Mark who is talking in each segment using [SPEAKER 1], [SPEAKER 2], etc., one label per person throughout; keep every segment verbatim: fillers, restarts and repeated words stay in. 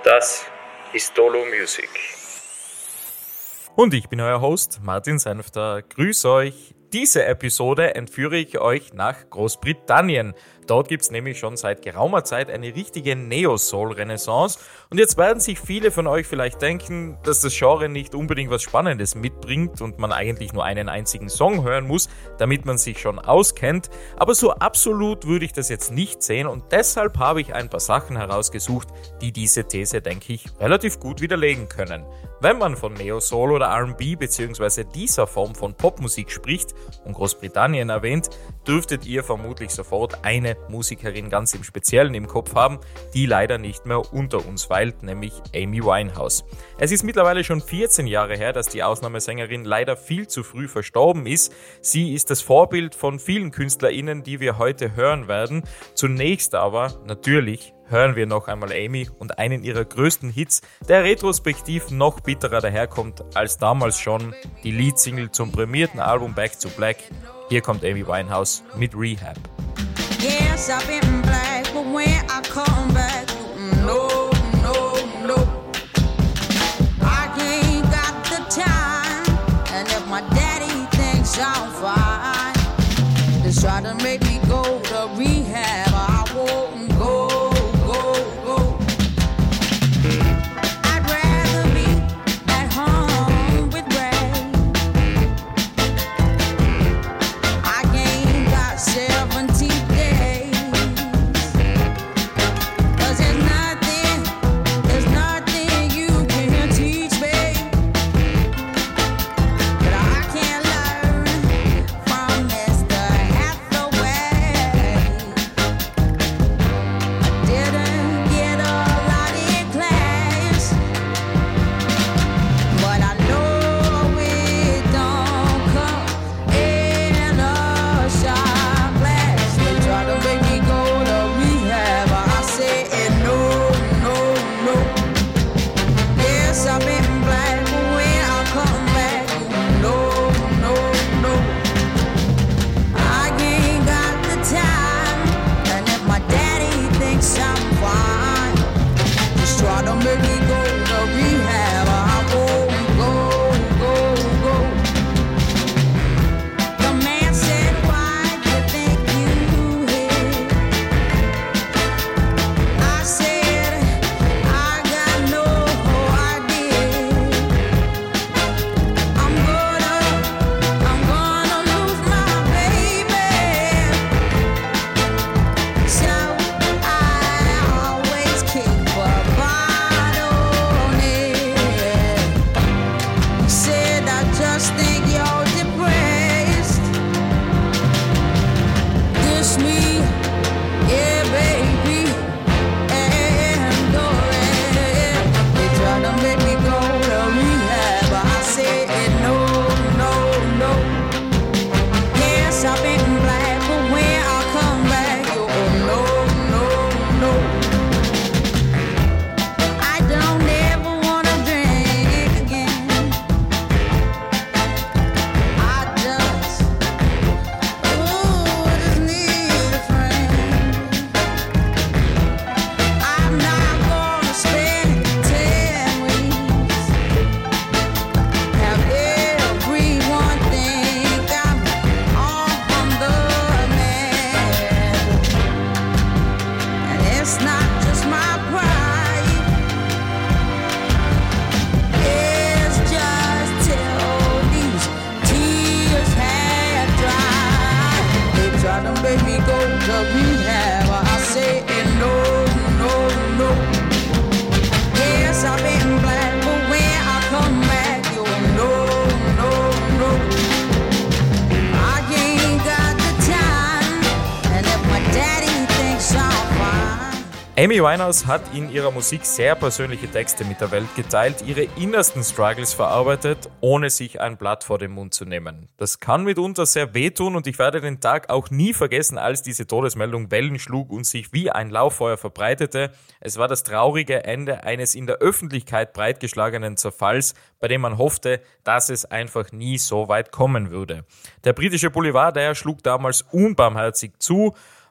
[SPEAKER 1] Das ist Dolo Music.
[SPEAKER 2] Und ich bin euer Host, Martin Senfter. Grüß euch. Diese Episode entführe ich euch nach Großbritannien. Dort gibt es nämlich schon seit geraumer Zeit eine richtige Neo-Soul-Renaissance. Und jetzt werden sich viele von euch vielleicht denken, dass das Genre nicht unbedingt was Spannendes mitbringt und man eigentlich nur einen einzigen Song hören muss, damit man sich schon auskennt. Aber so absolut würde ich das jetzt nicht sehen und deshalb habe ich ein paar Sachen herausgesucht, die diese These, denke ich, relativ gut widerlegen können. Wenn man von Neo-Soul oder R and B bzw. dieser Form von Popmusik spricht und Großbritannien erwähnt, dürftet ihr vermutlich sofort eine Musikerin ganz im Speziellen im Kopf haben, die leider nicht mehr unter uns weilt, nämlich Amy Winehouse. Es ist mittlerweile schon vierzehn Jahre her, dass die Ausnahmesängerin leider viel zu früh verstorben ist. Sie ist das Vorbild von vielen KünstlerInnen, die wir heute hören werden. Zunächst aber, natürlich, hören wir noch einmal Amy und einen ihrer größten Hits, der retrospektiv noch bitterer daherkommt als damals schon die Leadsingle zum prämierten Album Back to Black. Hier kommt Amy Winehouse mit Rehab.
[SPEAKER 3] Yes, I've been black, but when I come back, no, no, no. I ain't got the time, and if my daddy thinks I'm fine, just try to make me go to rehab. I won't go, go, go. I'd rather be at home with Ray. I ain't got seventeen days, 'cause there's nothing, there's nothing you can teach me that I can't learn from Mister Hathaway. I didn't get a lot in class, but I know it don't come in a shot glass. They try to make me go to rehab, I say no, no, no. Yes, I've been black, but when I come back, no, no, no. I ain't got the time, and if my daddy thinks I'm fine, just try to make me go to rehab. I won't go, go, go. The man said, why do you think you hit? I said, I got no idea. I'm gonna, I'm gonna lose my baby, so I always keep a bottle near. He said, I just think you're depressed. This me, yeah, baby, and go ahead. They try to make me go to rehab, but I said no, no, no. Yes, I've been black, but when I come back, you oh no, no, no. I don't ever wanna drink again. I just, ooh, just need a friend. I'm not gonna spend ten weeks, have everyone think I'm on the man. And it's not just my pride, it's just till these tears have dried. They try to make me go to rehab, I say no, no, no. Yes, I've been black, but when I come back, you no, no, no. I ain't got the time, and if my daddy thinks I'm fine.
[SPEAKER 2] Amy Winehouse hat in ihrer Musik sehr persönliche Texte mit der Welt geteilt, ihre innersten Struggles verarbeitet, ohne sich ein Blatt vor den Mund zu nehmen. Das kann mitunter sehr wehtun und ich werde den Tag auch nie vergessen, als diese Todesmeldung Wellen schlug und sich wie ein Lauffeuer verbreitete. Es war das traurige Ende eines in der Öffentlichkeit breitgeschlagenen Zerfalls, bei dem man hoffte, dass es einfach nie so weit kommen würde. Der britische Boulevard, der schlug damals unbarmherzig zu.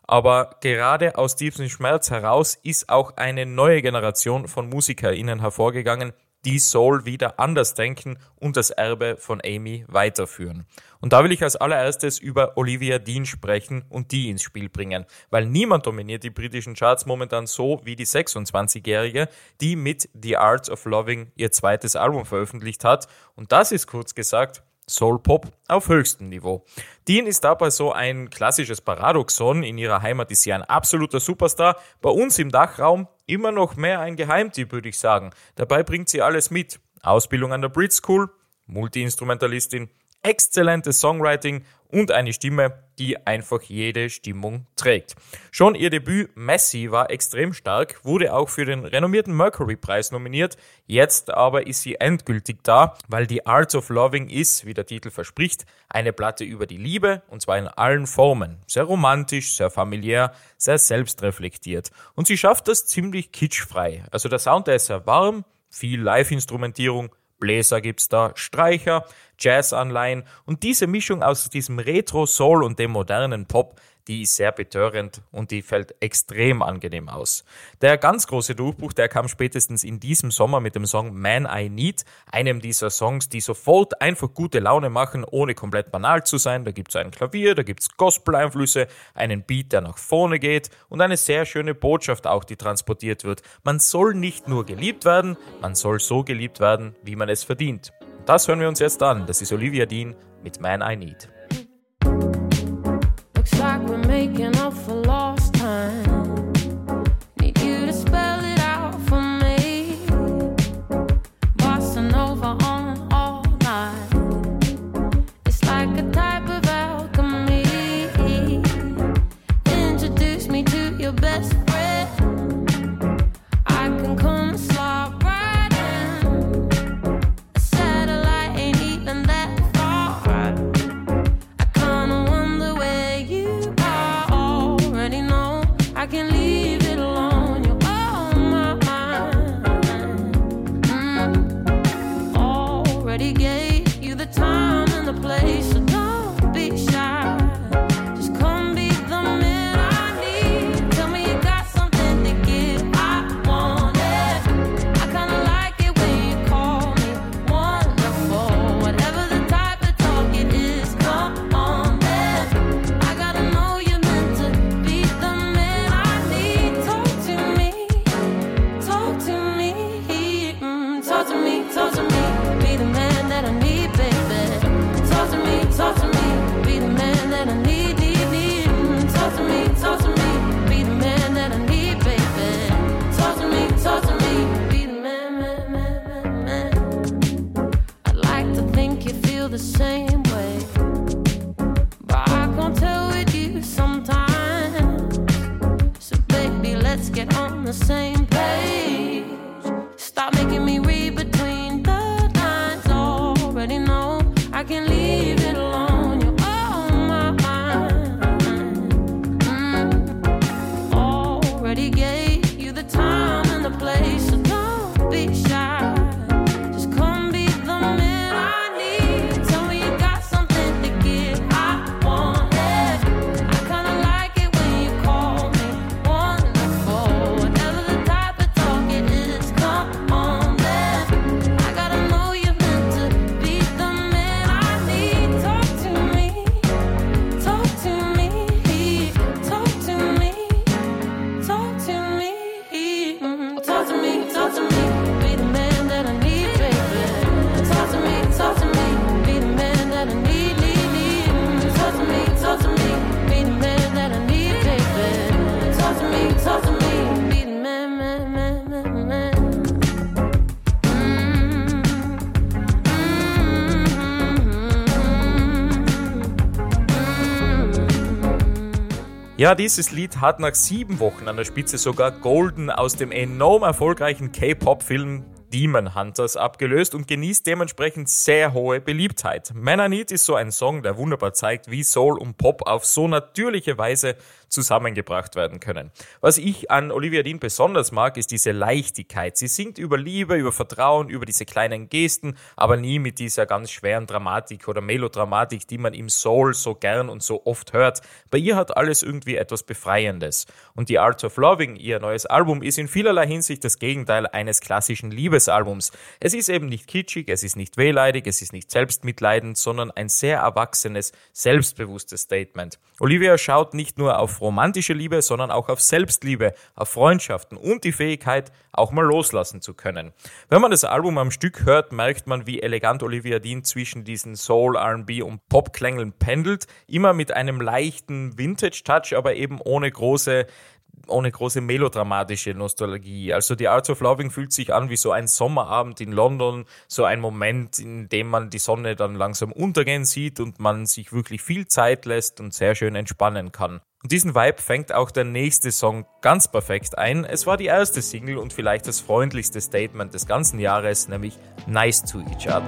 [SPEAKER 2] Aber gerade aus diesem Schmerz heraus ist auch eine neue Generation von MusikerInnen hervorgegangen, die Soul wieder anders denken und das Erbe von Amy weiterführen. Und da will ich als allererstes über Olivia Dean sprechen und die ins Spiel bringen, weil niemand dominiert die britischen Charts momentan so wie die sechsundzwanzigjährige, die mit The Art of Loving ihr zweites Album veröffentlicht hat. Und das ist kurz gesagt Soul-Pop auf höchstem Niveau. Dean ist dabei so ein klassisches Paradoxon. In ihrer Heimat ist sie ein absoluter Superstar. Bei uns im Dachraum immer noch mehr ein Geheimtipp, würde ich sagen. Dabei bringt sie alles mit. Ausbildung an der Brit School, Multi-Instrumentalistin, exzellentes Songwriting und eine Stimme, die einfach jede Stimmung trägt. Schon ihr Debüt Messy war extrem stark, wurde auch für den renommierten Mercury-Preis nominiert. Jetzt aber ist sie endgültig da, weil The Art of Loving ist, wie der Titel verspricht, eine Platte über die Liebe, und zwar in allen Formen. Sehr romantisch, sehr familiär, sehr selbstreflektiert. Und sie schafft das ziemlich kitschfrei. Also der Sound, der ist sehr warm, viel Live-Instrumentierung, Bläser gibt's da, Streicher, Jazz-Anleihen, und diese Mischung aus diesem Retro-Soul und dem modernen Pop, die ist sehr betörend und die fällt extrem angenehm aus. Der ganz große Durchbruch, der kam spätestens in diesem Sommer mit dem Song Man I Need, einem dieser Songs, die sofort einfach gute Laune machen, ohne komplett banal zu sein. Da gibt's ein Klavier, da gibt's Gospel-Einflüsse, einen Beat, der nach vorne geht und eine sehr schöne Botschaft auch, die transportiert wird. Man soll nicht nur geliebt werden, man soll so geliebt werden, wie man es verdient. Und das hören wir uns jetzt an. Das ist Olivia Dean mit Man I Need.
[SPEAKER 3] Looks like we're making up for lost time. Need you to spell it out for me. Bossa Nova on all night. It's like a type of alchemy. Introduce me to your best friend. I can come and slide right in. A satellite ain't even that far. I kinda wonder where you are. Already know I can leave it alone. You're on my mind. Mm. Already gave you the time and the place, so don't be shy. Just come be the man I need. Tell me you got something to give. I want it. I kinda like it when you call me wonderful. Whatever the type of talk it is, come on then. I gotta know you're meant to be the man I need. Talk to me, talk to me, mm, talk to me, talk to me. Be the man that I need, baby. Talk to me, talk to me. Be the man that I need, need, need. Mm, talk to me, talk to me. Be the man that I need, baby. Talk to me, talk to me. Be the man, man, man, man, man. I'd like to think you feel the same way, but I can't tell with you sometimes. So baby, let's get on the same page. Stop making me read between the lines. Already know I can leave it alone. You're on my mind. Mm. Already gave you the time and the place, so don't be shy. Just come be the man I need. Tell me you got something to give. I want it. I kinda like it when you call me wonderful. Whatever the type of talk it is, come on then. I gotta know you're meant to be the man I need. Talk to me, talk to me, talk to me, talk to me, mm, talk to me, talk to me. Be the man that I need, baby. Talk to me, talk to me. Be the man that I need, need, need. Mm, talk to me, talk to me. Be the man that I need, baby. Talk to me, talk to me. Be the man, man, man, man, man. Mm, mm, mm.
[SPEAKER 2] Ja, dieses Lied hat nach sieben Wochen an der Spitze sogar Golden aus dem enorm erfolgreichen K-Pop-Film Demon Hunters abgelöst und genießt dementsprechend sehr hohe Beliebtheit. Man I Need ist so ein Song, der wunderbar zeigt, wie Soul und Pop auf so natürliche Weise zusammengebracht werden können. Was ich an Olivia Dean besonders mag, ist diese Leichtigkeit. Sie singt über Liebe, über Vertrauen, über diese kleinen Gesten, aber nie mit dieser ganz schweren Dramatik oder Melodramatik, die man im Soul so gern und so oft hört. Bei ihr hat alles irgendwie etwas Befreiendes. Und The Art of Loving, ihr neues Album, ist in vielerlei Hinsicht das Gegenteil eines klassischen Liebesalbums. Es ist eben nicht kitschig, es ist nicht wehleidig, es ist nicht selbstmitleidend, sondern ein sehr erwachsenes, selbstbewusstes Statement. Olivia schaut nicht nur auf romantische Liebe, sondern auch auf Selbstliebe, auf Freundschaften und die Fähigkeit, auch mal loslassen zu können. Wenn man das Album am Stück hört, merkt man, wie elegant Olivia Dean zwischen diesen Soul, R and B und Pop-Klängeln pendelt, immer mit einem leichten Vintage-Touch, aber eben ohne große ohne große melodramatische Nostalgie. Also The Art of Loving fühlt sich an wie so ein Sommerabend in London, so ein Moment, in dem man die Sonne dann langsam untergehen sieht und man sich wirklich viel Zeit lässt und sehr schön entspannen kann. Und diesen Vibe fängt auch der nächste Song ganz perfekt ein. Es war die erste Single und vielleicht das freundlichste Statement des ganzen Jahres, nämlich Nice to Each Other.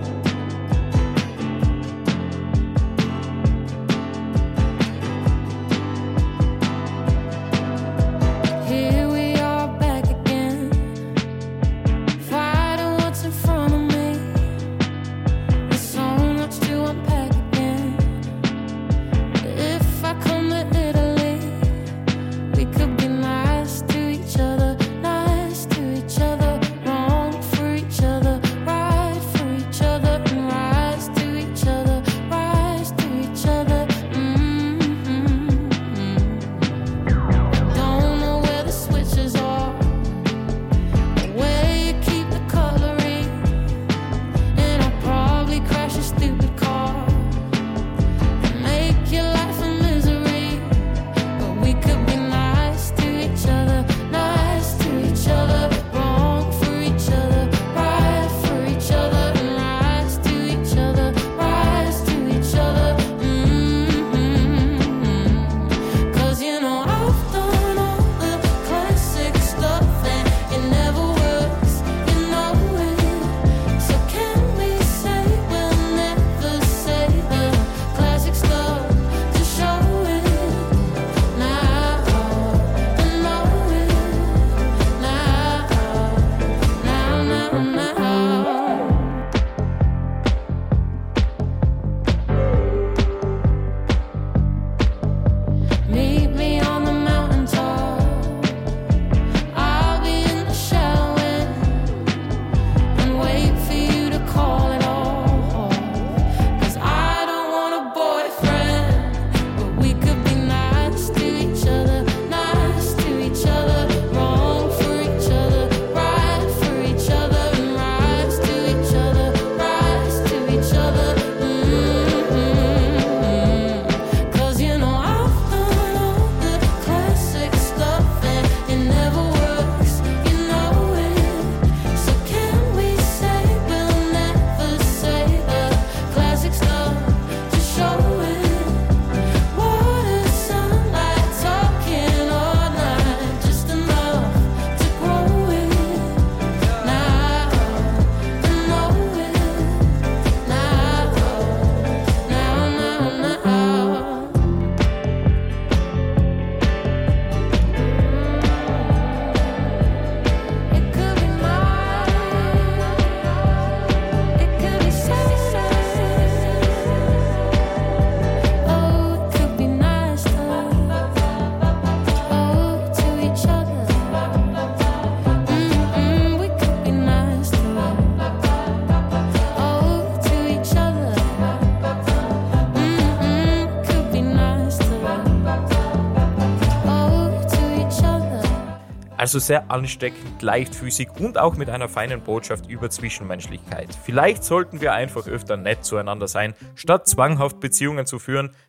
[SPEAKER 2] Also sehr ansteckend, leichtfüßig und auch mit einer feinen Botschaft über Zwischenmenschlichkeit. Vielleicht sollten wir einfach öfter nett zueinander sein, statt zwanghaft Beziehungen zu führen,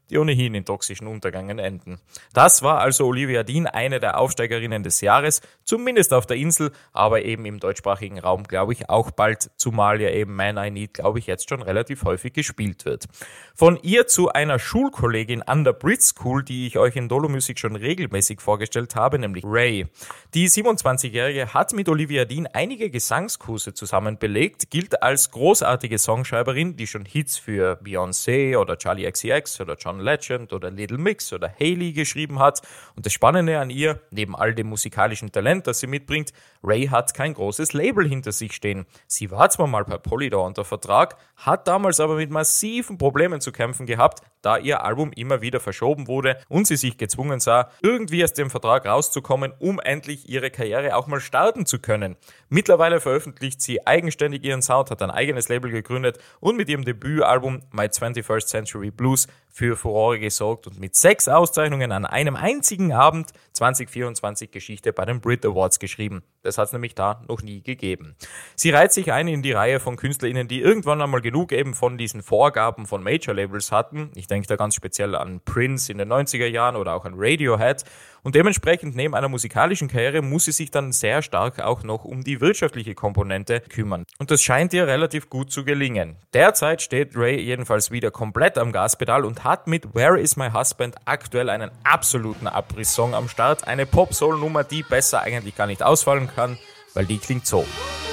[SPEAKER 2] die ohnehin in toxischen Untergängen enden. Das war also Olivia Dean, eine der Aufsteigerinnen des Jahres, zumindest auf der Insel, aber eben im deutschsprachigen Raum, glaube ich, auch bald, zumal ja eben Man I Need, glaube ich, jetzt schon relativ häufig gespielt wird. Von ihr zu einer Schulkollegin an der Brit School, die ich euch in Dolo Music schon regelmäßig vorgestellt habe, nämlich Ray. Die siebenundzwanzigjährige hat mit Olivia Dean einige Gesangskurse zusammen belegt, gilt als großartige Songschreiberin, die schon Hits für Beyoncé oder Charli X C X oder John Legend oder Little Mix oder Hailey geschrieben hat. Und das Spannende an ihr, neben all dem musikalischen Talent, das sie mitbringt, Ray hat kein großes Label hinter sich stehen. Sie war zwar mal bei Polydor unter Vertrag, hat damals aber mit massiven Problemen zu kämpfen gehabt, da ihr Album immer wieder verschoben wurde und sie sich gezwungen sah, irgendwie aus dem Vertrag rauszukommen, um endlich ihre Karriere auch mal starten zu können. Mittlerweile veröffentlicht sie eigenständig ihren Sound, hat ein eigenes Label gegründet und mit ihrem Debütalbum My twenty-first Century Blues für Furore gesorgt und mit sechs Auszeichnungen an einem einzigen Abend zwanzig vierundzwanzig Geschichte bei den Brit Awards geschrieben. Das hat es nämlich da noch nie gegeben. Sie reiht sich ein in die Reihe von KünstlerInnen, die irgendwann einmal genug eben von diesen Vorgaben von Major-Labels hatten. Ich denke da ganz speziell an Prince in den neunziger Jahren oder auch an Radiohead. Und dementsprechend neben einer musikalischen Karriere muss sie sich dann sehr stark auch noch um die wirtschaftliche Komponente kümmern. Und das scheint ihr relativ gut zu gelingen. Derzeit steht Ray jedenfalls wieder komplett am Gaspedal und hat mit Where Is My Husband aktuell einen absoluten Abrisssong am Start. Eine Pop-Soul-Nummer, die besser eigentlich gar nicht ausfallen kann, weil die klingt so.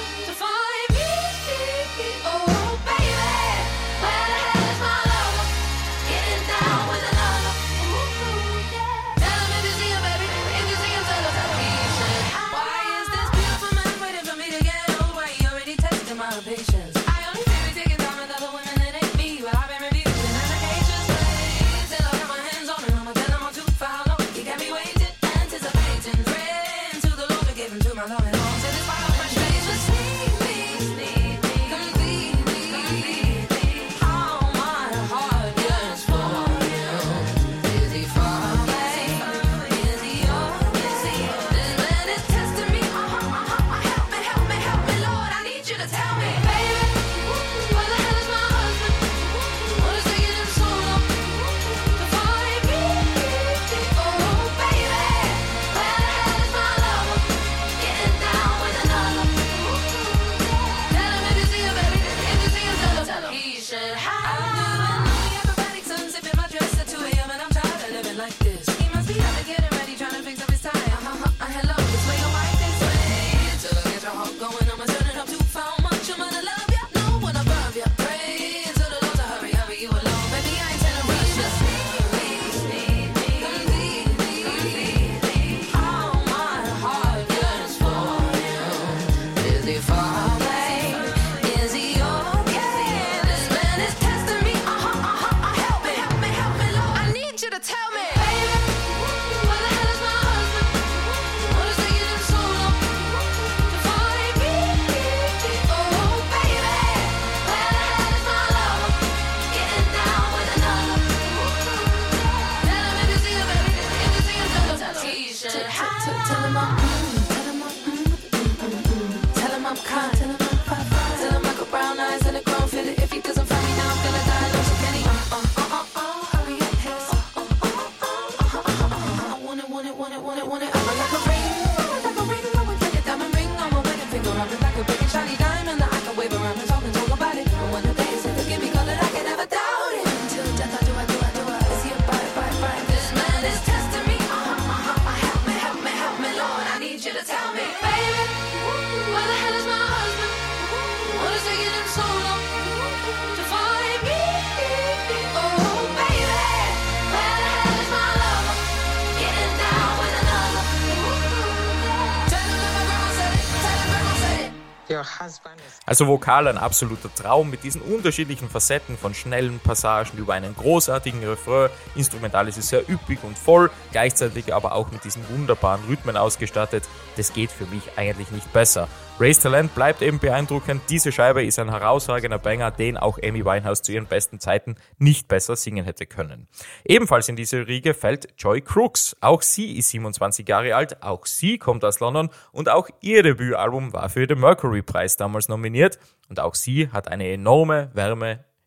[SPEAKER 2] Also vokal ein absoluter Traum mit diesen unterschiedlichen Facetten von schnellen Passagen über einen großartigen Refrain. Instrumental ist es sehr üppig und voll, gleichzeitig aber auch mit diesen wunderbaren Rhythmen ausgestattet. Das geht für mich eigentlich nicht besser. Rays Talent bleibt eben beeindruckend. Diese Scheibe ist ein herausragender Banger, den auch Amy Winehouse zu ihren besten Zeiten nicht besser singen hätte können. Ebenfalls in diese Riege fällt Joy Crooks. Auch sie ist siebenundzwanzig Jahre alt, auch sie kommt aus London und auch ihr Debütalbum war für den Mercury-Preis damals nominiert. Und auch sie hat eine enorme Wärme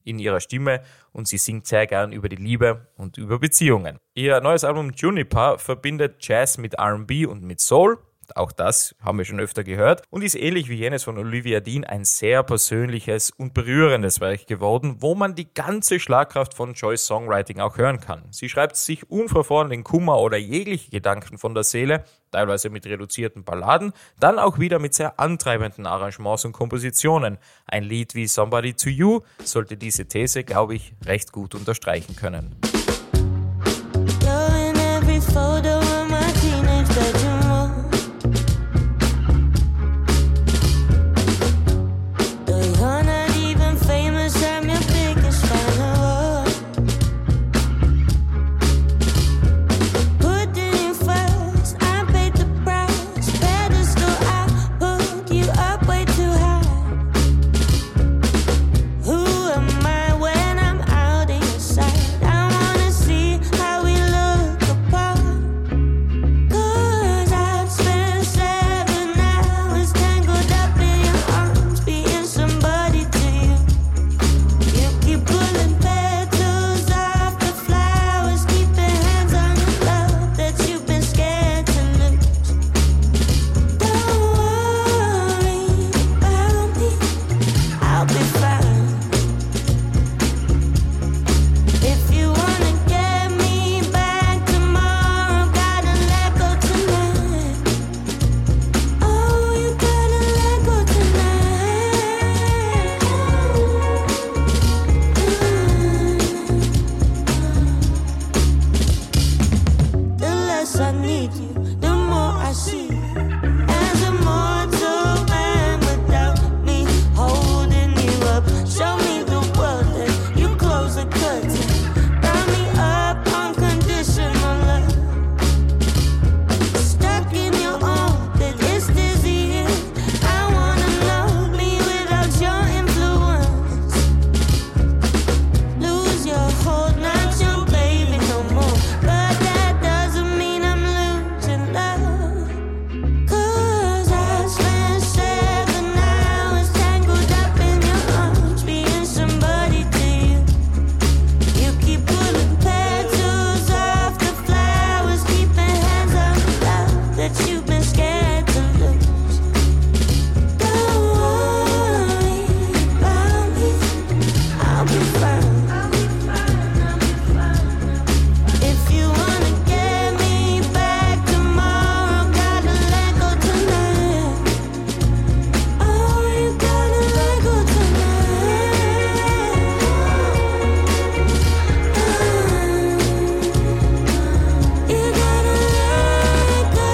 [SPEAKER 2] in ihrer Stimme und sie singt sehr gern über die Liebe und über Beziehungen. Ihr neues Album Juniper verbindet Jazz mit R and B und mit Soul. Auch das haben wir schon öfter gehört und ist ähnlich wie jenes von Olivia Dean ein sehr persönliches und berührendes Werk geworden, wo man die ganze Schlagkraft von Joy's Songwriting auch hören kann. Sie schreibt sich unverfroren den Kummer oder jegliche Gedanken von der Seele, teilweise mit reduzierten Balladen, dann auch wieder mit sehr antreibenden Arrangements und Kompositionen. Ein Lied wie Somebody to You sollte diese These, glaube ich, recht gut unterstreichen können.
[SPEAKER 4] You're in every photo of my teenage bedroom wall. You're not even famous, I'm your biggest fan of all. Putting you first, I paid the price. Pedestal, I put you up way too high. Who am I when I'm out of your sight? I wanna see how we look apart. 'Cause I've spent seven hours tangled up in your arms, being somebody to you. You keep pulling petals off the flowers, keeping hands on the love that you've been scared to lose. Don't worry about me, I'll be fine. If you wanna get me back tomorrow, gotta let go tonight. Oh, you gotta let go tonight. The less I need you, the more I see you. As a mortal man without me holding you up. Show me the world that you close the curtain. Round me up unconditional love. Stuck in your orbit, it's dizzying. I wanna love me without your influence. Lose your hold, not your baby no more. But that doesn't mean I'm losing love. 'Cause I spent seven hours tangled up in your arms, being somebody to you. You keep pulling petals off the flowers, keeping hands on the love that you've been scared to lose. Don't worry about me, I'll be fine. If you wanna get me back tomorrow, gotta let go tonight. Oh, you gotta let go tonight. You gotta let go.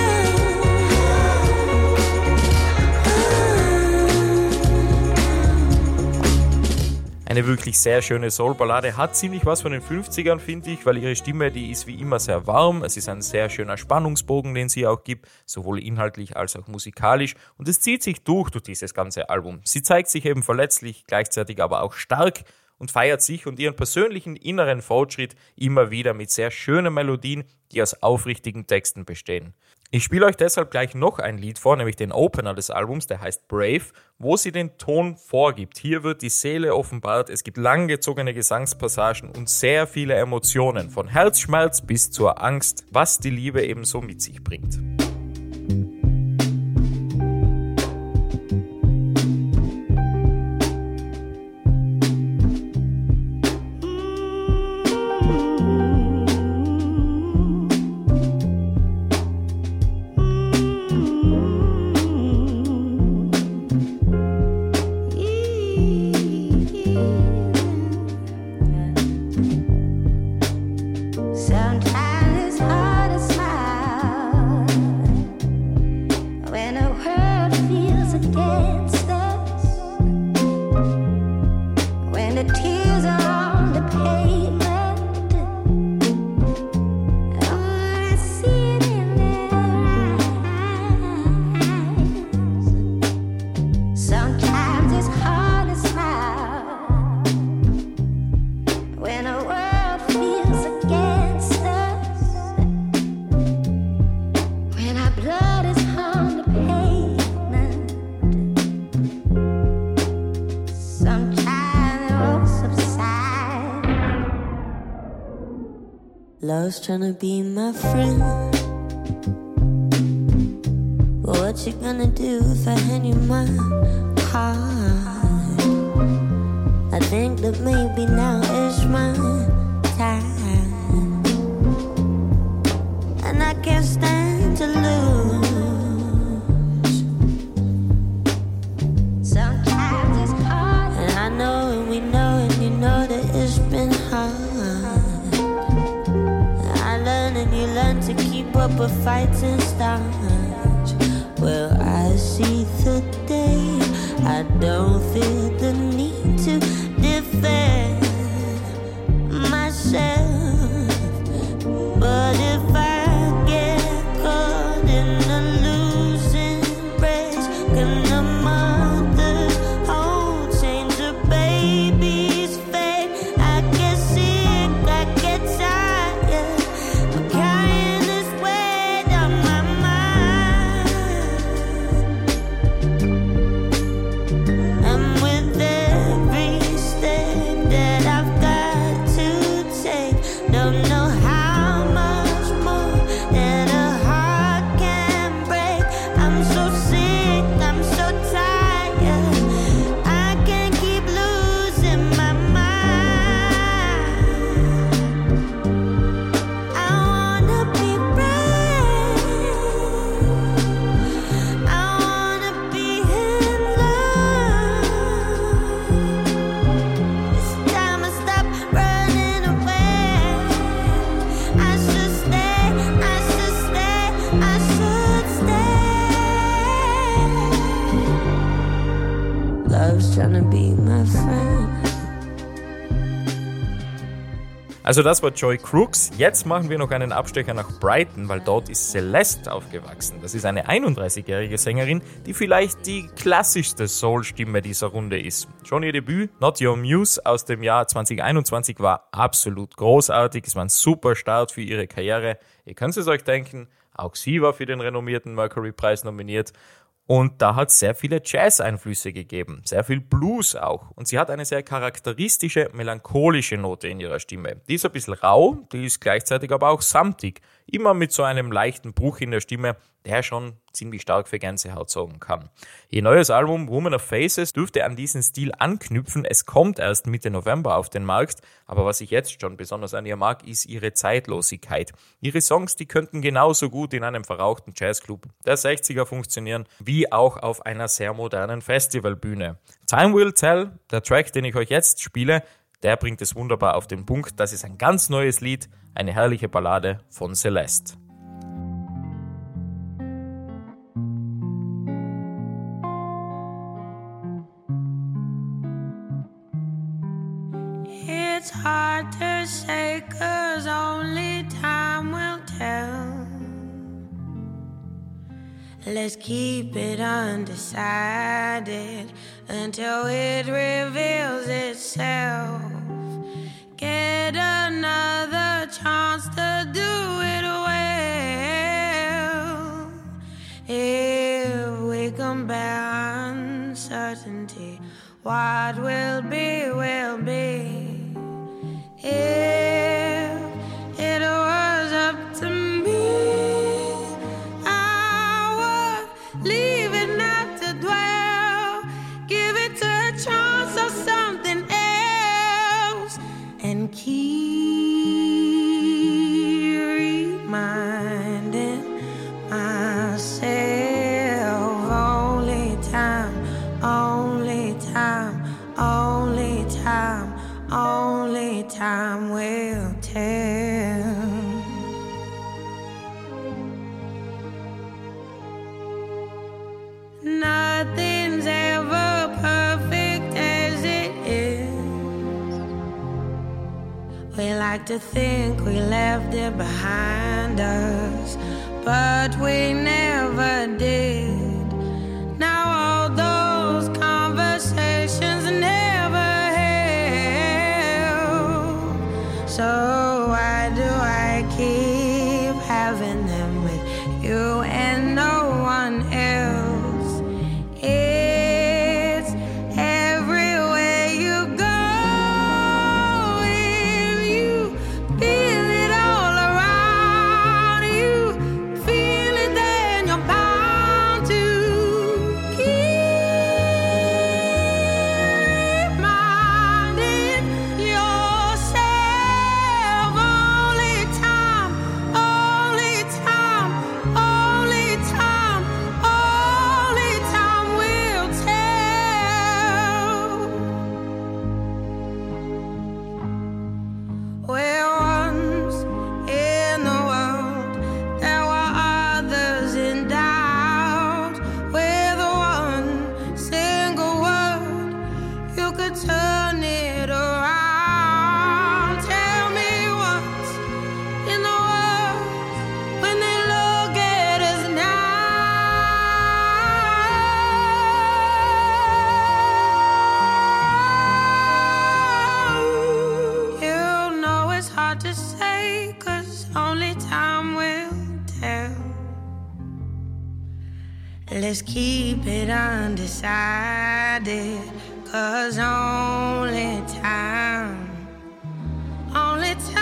[SPEAKER 2] Eine wirklich sehr schöne Soul-Ballade, hat ziemlich was von den fünfzigern, finde ich, weil ihre Stimme, die ist wie immer sehr warm. Es ist ein sehr schöner Spannungsbogen, den sie auch gibt, sowohl inhaltlich als auch musikalisch. Und es zieht sich durch durch dieses ganze Album. Sie zeigt sich eben verletzlich, gleichzeitig aber auch stark und feiert sich und ihren persönlichen inneren Fortschritt immer wieder mit sehr schönen Melodien, die aus aufrichtigen Texten bestehen. Ich spiele euch deshalb gleich noch ein Lied vor, nämlich den Opener des Albums, der heißt Brave, wo sie den Ton vorgibt. Hier wird die Seele offenbart, es gibt langgezogene Gesangspassagen und sehr viele Emotionen, von Herzschmerz bis zur Angst, was die Liebe eben so mit sich bringt.
[SPEAKER 4] Sometimes it's hard to smile when the world feels against us, when the tears are on the pavement. Oh, I see it in their eyes. Sometimes it's hard to smile when the world feels against us. Love's tryna be my friend. But what you gonna do if I hand you my heart? I think that maybe now is my time, and I can't stand to lose. Sometimes it's hard, and I know and we know and you know that it's been hard. And you learn to keep up with fights and starch. Well, I see the day. I don't feel the need to defend myself. But if I get caught in a losing race, can the mother's hold change a baby's fate? I get sick, I get tired.
[SPEAKER 2] Also das war Joy Crooks. Jetzt machen wir noch einen Abstecher nach Brighton, weil dort ist Celeste aufgewachsen. Das ist eine einunddreißigjährige Sängerin, die vielleicht die klassischste Soul-Stimme dieser Runde ist. Schon ihr Debüt, Not Your Muse, aus dem Jahr zwanzig einundzwanzig war absolut großartig. Es war ein super Start für ihre Karriere. Ihr könnt es euch denken, auch sie war für den renommierten Mercury-Preis nominiert. Und da hat es sehr viele Jazz-Einflüsse gegeben, sehr viel Blues auch. Und sie hat eine sehr charakteristische, melancholische Note in ihrer Stimme. Die ist ein bisschen rau, die ist gleichzeitig aber auch samtig. Immer mit so einem leichten Bruch in der Stimme, der schon ziemlich stark für Gänsehaut sorgen kann. Ihr neues Album Woman of Faces dürfte an diesen Stil anknüpfen. Es kommt erst Mitte November auf den Markt, aber was ich jetzt schon besonders an ihr mag, ist ihre Zeitlosigkeit. Ihre Songs, die könnten genauso gut in einem verrauchten Jazzclub der sechziger funktionieren, wie auch auf einer sehr modernen Festivalbühne. Time Will Tell, der Track, den ich euch jetzt spiele, der bringt es wunderbar auf den Punkt. Das ist ein ganz neues Lied, eine herrliche Ballade von Celeste.
[SPEAKER 4] It's hard to say, 'cause only time will tell. Let's keep it undecided until it reveals itself. Get another chance to do it well. If we compare uncertainty, what will be, will be. If it was up to me, I would leave it not to dwell. Give it a chance of something else, and keep reminding myself. Only time, only time, only time, only time will tell. Nothing's ever perfect as it is. We like to think we left it behind us, but we never did. Now all those conversations never held. So why do I keep having them with you and no one else? It's everywhere you go. If you feel it all 'cause only time will tell. Let's keep it undecided, 'cause only time, only time.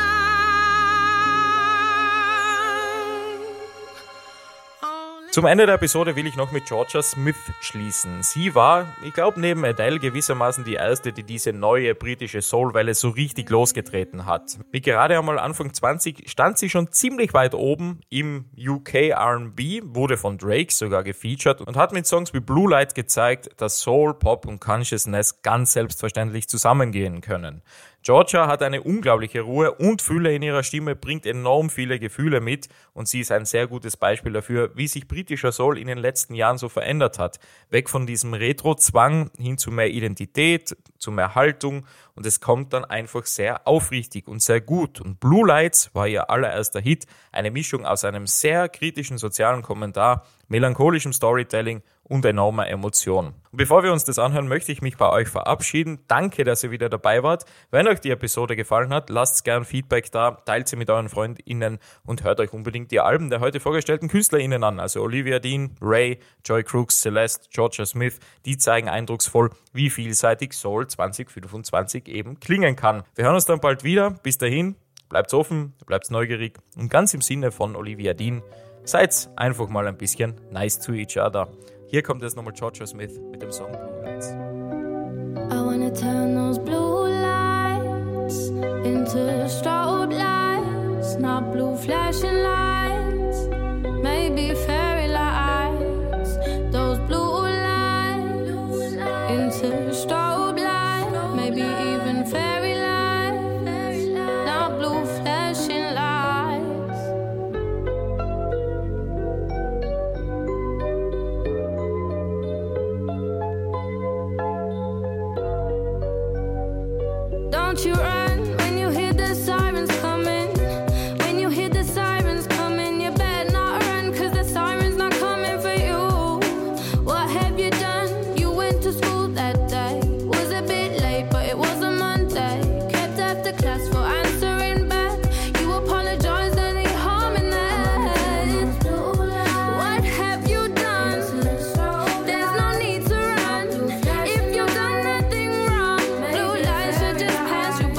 [SPEAKER 2] Zum Ende der Episode will ich noch mit Jorja Smith schließen. Sie war, ich glaube, neben Adele gewissermaßen die erste, die diese neue britische Soulwelle so richtig losgetreten hat. Mit gerade einmal Anfang zwanzig stand sie schon ziemlich weit oben im U K R and B, wurde von Drake sogar gefeatured und hat mit Songs wie Blue Light gezeigt, dass Soul, Pop und Consciousness ganz selbstverständlich zusammengehen können. Jorja hat eine unglaubliche Ruhe und Fülle in ihrer Stimme, bringt enorm viele Gefühle mit und sie ist ein sehr gutes Beispiel dafür, wie sich britischer Soul in den letzten Jahren so verändert hat. Weg von diesem Retro-Zwang hin zu mehr Identität, zu mehr Haltung und es kommt dann einfach sehr aufrichtig und sehr gut. Und Blue Lights war ihr allererster Hit, eine Mischung aus einem sehr kritischen sozialen Kommentar, melancholischem Storytelling und enormer Emotion. Und bevor wir uns das anhören, möchte ich mich bei euch verabschieden. Danke, dass ihr wieder dabei wart. Wenn euch die Episode gefallen hat, lasst gern Feedback da, teilt sie mit euren FreundInnen und hört euch unbedingt die Alben der heute vorgestellten KünstlerInnen an. Also Olivia Dean, Ray, Joy Crooks, Celeste, Jorja Smith. Die zeigen eindrucksvoll, wie vielseitig Soul zwanzig fünfundzwanzig eben klingen kann. Wir hören uns dann bald wieder. Bis dahin, bleibt's offen, bleibt's neugierig und ganz im Sinne von Olivia Dean, seid einfach mal ein bisschen nice to each other. Hier kommt jetzt nochmal Jorja Smith mit dem Song Blue Lights.
[SPEAKER 4] I wanna turn those blue lights into strobe lights, not blue flashing lights, maybe fairy lights. Those blue lights into strobe lights, maybe even fairy lights, not blue flashing lights. Don't you run when you hear the sirens coming. When you hear the sirens coming, you better not run, 'cause the sirens not coming for you. What have you done? You went to school that day. Was a bit late, but it was a Monday. Kept after class for answering back. You apologized, any harm in that? What have you done? There's no need to run. If you've done nothing wrong, blue lights should just pass you by.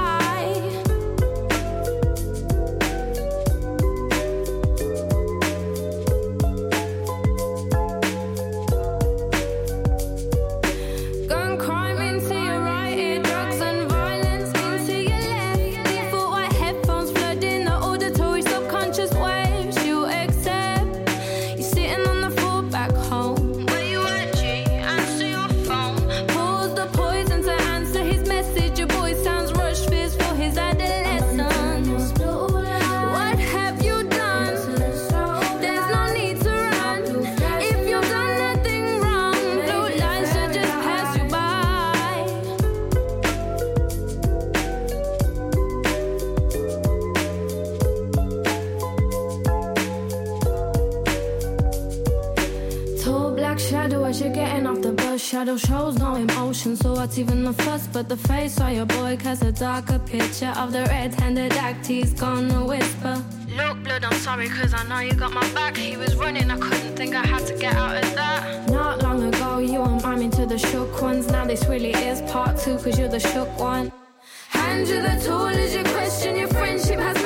[SPEAKER 4] Gun crime into your right ear, drugs and violence into your left. Default white headphones flooding the auditory subconscious waves you accept. You're sitting on the floor back home. Where you at, G? Answer your phone. Pause the poison to answer his message. Your boy sounds rushed, fears for his adolescence. What have you done? There's no need to run. If you've done nothing wrong, blue lights should just pass you by. Tall black shadow as you're getting off the bus. Shadow shows no emotion, so what's even the fuss? But the face of your boy casts a darker picture of the red-handed act he's gonna whisper. Look, blood, I'm sorry, 'cause I know you got my back. He was running, I couldn't think I had to get out of that. Not long ago, you were miming to the shook ones. Now this really is part two, 'cause you're the shook one. Hand you the tool as you question your friendship has